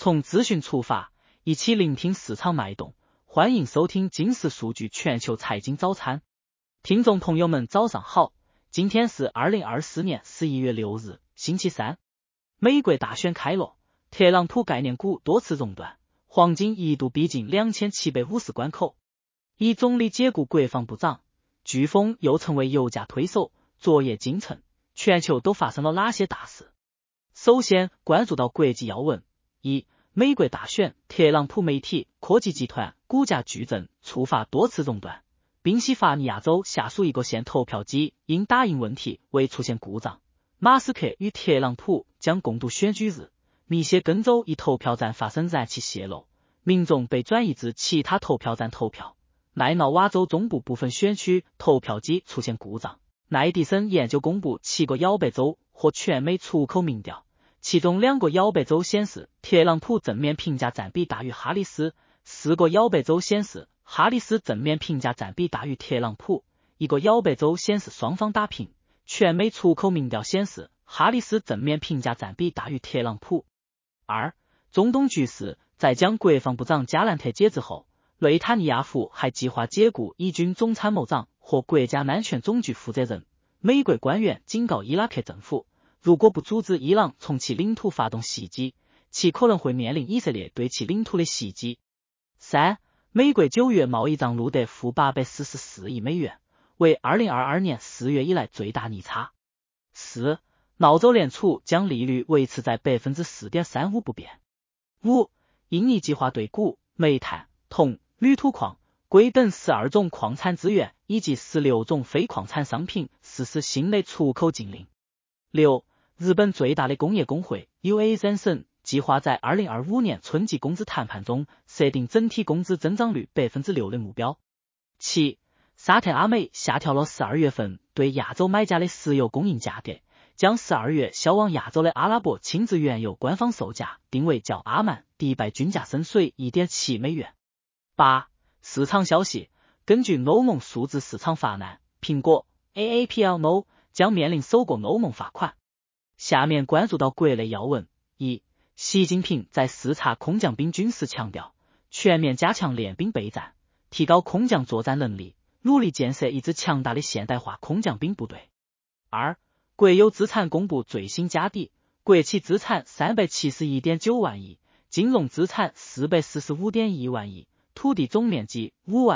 从资讯出发，一起聆听市场脉动。欢迎收听金石数据全球财经早餐。听众朋友们早上好，今天是2024年11月6日，星期三。美国大选开落，特朗普概念股多次熔断，黄金一度逼近2750关口。以总理解雇国防部长，飓风又成为油价推手。昨夜今晨，全球都发生了哪些大事？首先关注到国际要闻。一、美国大选，特朗普媒体、科技集团股价巨震，触发多次熔断。宾夕法尼亚州下属一个县投票机因打印问题未出现故障。马斯克与特朗普将共度选举日。密歇根州一投票站发生燃气泄漏，民众被转移至其他投票站投票。奈瑙瓦州中部部分选区投票机出现故障。爱迪生研究公布7个摇摆州或全美出口民调，其中2个摇摆州显示特朗普正面评价占比大于哈里斯，4个摇摆州显示哈里斯正面评价占比大于特朗普，1个摇摆州显示双方打平。全美出口民调显示哈里斯正面评价占比大于特朗普。2. 中东局势，在将国防部长加兰特解职后，内塔尼亚胡还计划解雇以军总参谋长和国家安全总局负责人。美国官员警告伊拉克政府，如果不阻止伊朗从其领土发动袭击，其可能会面临以色列对其领土的袭击。3. 美国9月贸易账录得负844亿美元，为2022年4月以来最大逆差。4. 澳洲联储将利率维持在 4.35% 不变。5. 印尼计划对钴、煤炭、铜、铝土矿、硅等12种矿产资源以及16种非矿产商品实施新的出口禁令。6. 日本最大的工业工会 UAW 计划在2025年春季工资谈判中设定整体工资增长率 6% 的目标。7. 沙特阿美下调了12月份对亚洲买家的石油供应价格，将12月销往亚洲的阿拉伯轻质原油官方售价定为较阿曼、迪拜均价深水 1.7 美元。8. 市场消息，根据欧盟数字市场法案，苹果 AAPL 将面临首个欧盟罚款。下面关注到国内要闻。1. 习近平在视察空降兵军时强调，全面加强练兵备战，提高空降作战能力，努力建设一支强大的现代化空降兵部队。2. 国有资产公布最新家底，国企资产 371.9 万亿，金融资产 445.1 万亿，土地总面积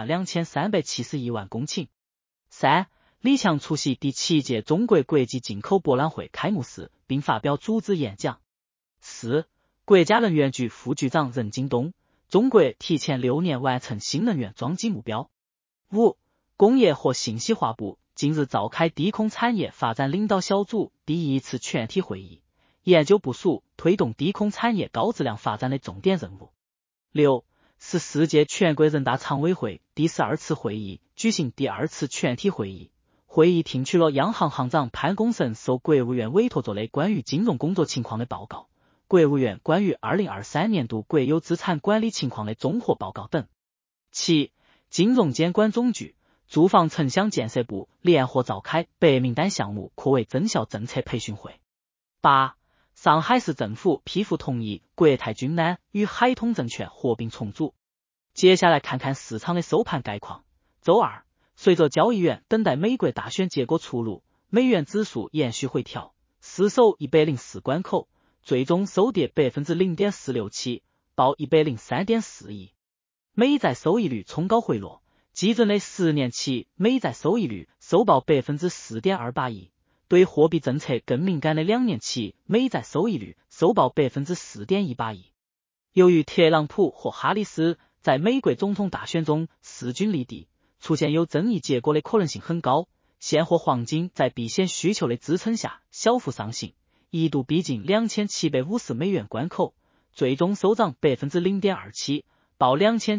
52,371 万公顷。3. 李强出席第7届中国国际进口博览会开幕式并发表主旨演讲。4. 国家能源局副局长任京东，中国提前6年完成新能源装机目标。5. 工业和信息化部近日召开低空产业发展领导小组第1次全体会议，研究部署推动低空产业高质量发展的重点任务。6. 是世界全国人大常委会第12次会议举行第2次全体会议，会议听取了央行行长潘功胜受国务院委托做的关于金融工作情况的报告，国务院关于2023年度国有资产管理情况的综合报告等。7. 金融监管总局、住房城乡建设部联合召开白名单项目扩围增效政策培训会。8. 上海市政府批复同意国泰君安与海通证券合并重组。接下来看看市场的收盘概况。周二，随着交易员等待美国大选结果出炉，美元指数延续回调，失守104关口，最终收跌 0.467%， 报 103.4 亿。美债收益率冲高回落，基准的10年期美债收益率收报 4.28%， 对货币政策更敏感的2年期美债收益率收报 4.18%。由于特朗普和哈里斯在美国总统大选中势均力敌，出现有争议结果的可能性很高，现货黄金在避险需求的支撑下小幅上行，一度逼近2750美元关口，最终收涨 0.27%， 报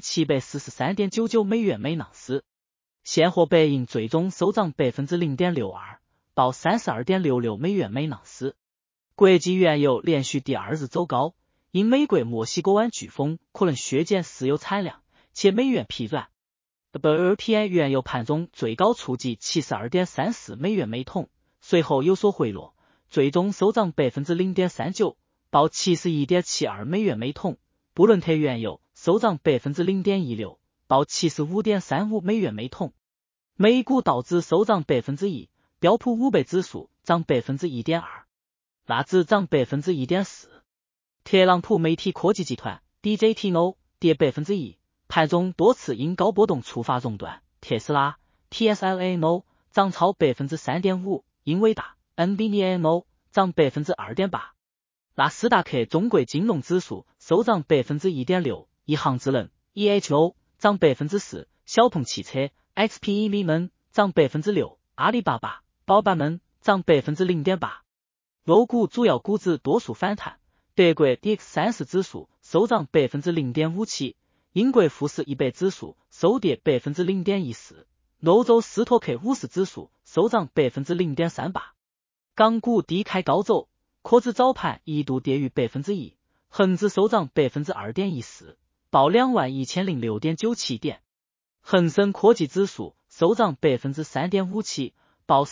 2743.99 美元每盎司。现货白银最终收涨 0.62%， 报 32.66 美元每盎司。国际原油连续第2日走高，因美国墨西哥湾飓风可能削减石油产量，且美元疲软。WTI 原油盘中最高触及 72.34 美元每桶，随后有所回落，最终收涨 0.39%， 报 71.72 美元每桶，布伦特原油收涨 0.16%， 报 75.35 美元每桶。美股道指收涨 1%， 标普500指数涨 1.2%， 纳指涨 1.4%。特朗普媒体科技集团 DJTNO 跌 1%， 盘中多次因高波动触发熔断。特斯拉 TSLA-NO 涨超 3.5%， 英伟达 NVIDIA-NO 涨 2.8%。纳斯达克中国金融指数收涨 1.6%， 一航智能 EHO 涨 4%， 小鹏汽车 XPEV 涨 6%， 阿里巴巴、宝马涨 0.8%。欧股主要股指多数反弹，德国 DAX30 指数收涨 0.57%， 英国富时100指数收跌 0.14%， 欧洲斯托克50指数收涨 0.38%。港股低开高走，科指早盘一度跌逾 1%， 恒指收涨 2.14%， 报 21,006.97 点。恒生科技指数收涨 3.57%， 报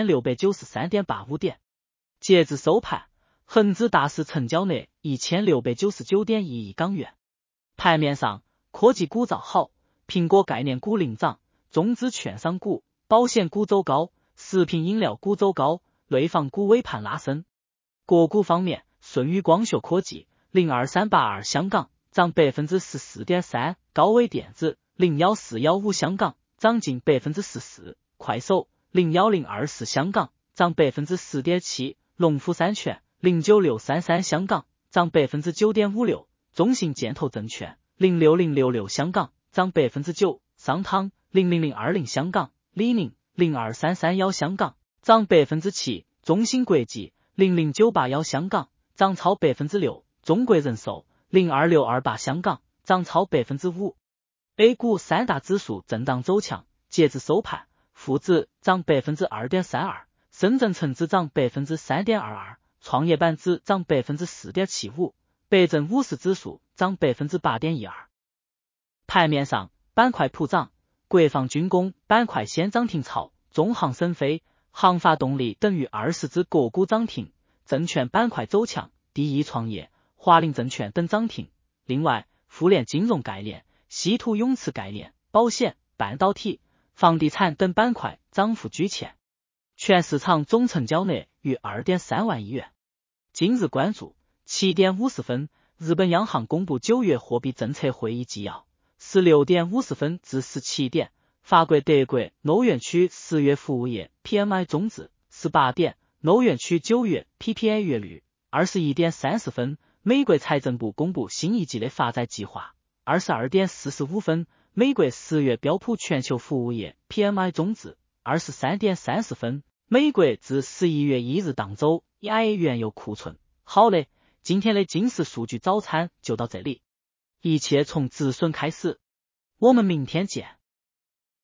4,693.85 点。截至收盘，恒指大市成交额 1,699.1 亿港元。盘面上，科技股造好，苹果概念股领涨，中资券商股、保险股走高，食品饮料股走高，内房股尾盘拉升。个股方面，舜宇光学科技 02382 香港涨 14.3%， 高伟电子 01415 香港涨近 14%， 快手 01024 香港涨 4.7%， 龙湖三全 09633 香港涨 9.56%， 中信建投证券 06066 香港涨 9%， 商汤 00020 香港、李宁 02331 香港涨 7%， 中芯国际00981香港涨超 6%， 中国人寿02628香港涨超 5%。 A 股三大指数震荡走强，截至收盘，沪指涨 2.32%， 深圳成指涨 3.22%， 创业板指涨 4.75%， 北证50指数涨 8.12%。 盘面上，板块普涨，国防军工板块先涨停潮，中航升飞、航发动力等逾20只个股涨停，证券板块走强，第一创业、华菱证券等涨停。另外，富联金融概念、稀土永磁概念、保险、半导体、房地产等板块涨幅居前。全市场总成交额逾 2.3 万亿元。今日关注7点50分，日本央行公布9月货币政策会议纪要。16点50分至17点，法国、德国、欧元区10月服务业 PMI 终值。18点，欧元区9月 PPI 月率。21点30分，美国财政部公布新一季的发债计划。22点45分，美国10月标普全球服务业 PMI 终值。23点30分，美国自11月1日当周 EIA 原油库存。好嘞，今天的金石数据早餐就到这里，一切从止损开始，我们明天见。